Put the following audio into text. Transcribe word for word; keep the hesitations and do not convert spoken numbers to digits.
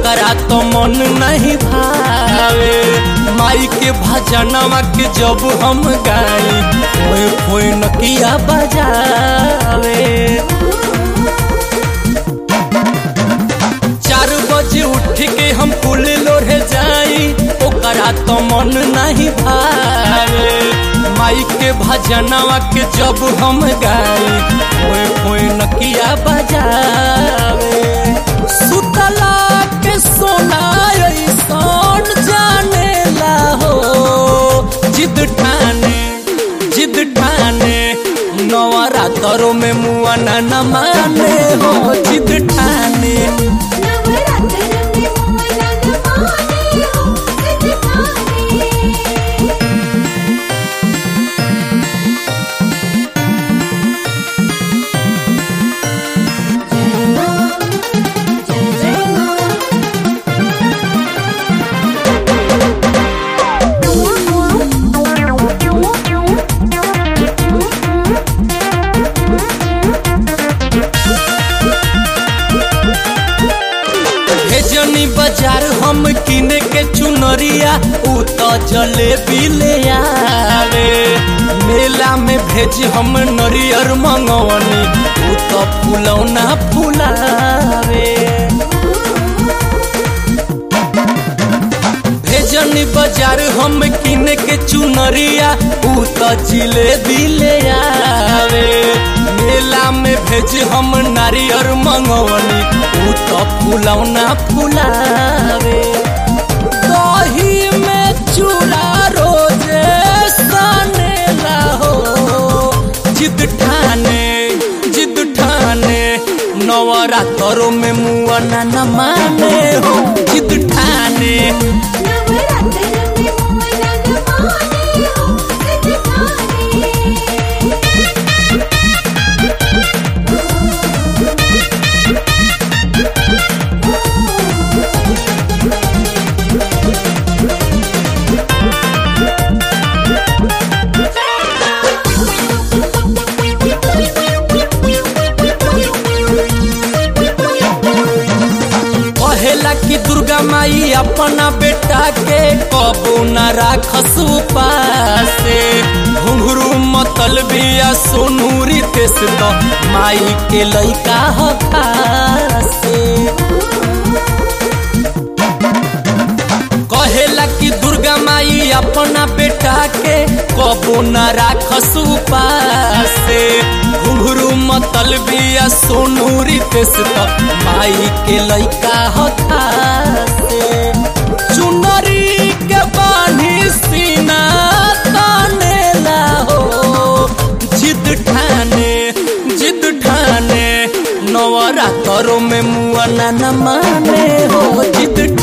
ओकरा तो मन नहीं भावे। माई के भजनवा के जब हम गाई कोई कोई नकिया बजावे। चार बजे उठ के हम कुल लोढ़े जाई ओकरा तो मन नहीं भावे। माई के भजनवा के जब हम गाई कोई कोई नकिया बजावे। सुतला के सोना ऐसन जाने ला हो जिद ठाने जिद ठाने नवरात्रों में मुआ न माने हो जिद ठाने। बाजार हम किने के चुनरिया उ तो जलेबी ले आवे। मेला में भेज हम नरियर मंगवनी उ तो फुलौना फुलावे। भेजनी बाजार हम किने के चुनरिया उ तो जिलेबी ले आवे। मेला में भेज हम नारियर मंगवनी उ तो फुलौना फुलावे। दही में चूड़ा रोजे साने ला हो जिद ठाने जिद ठाने नवरात्रों में मुआ न माने हो जिद ठाने। कहेला कि दुर्गा माई अपना बेटा के कबू न राखस उपासे। घुंघरू मतलबिया सोनूरी तेस तो माई के लइका हो खासे। कहेला कि दुर्गा माई अपना बेटा के कबू न राखस उपासे। घुंघरू मतलबिया सोनूरी तेस तो माई के लइका हो खासे। चुनरी के बानी सीना ताने ला हो जिद ठाने जिद ठाने नवरात्रों में मुआ न माने हो जिद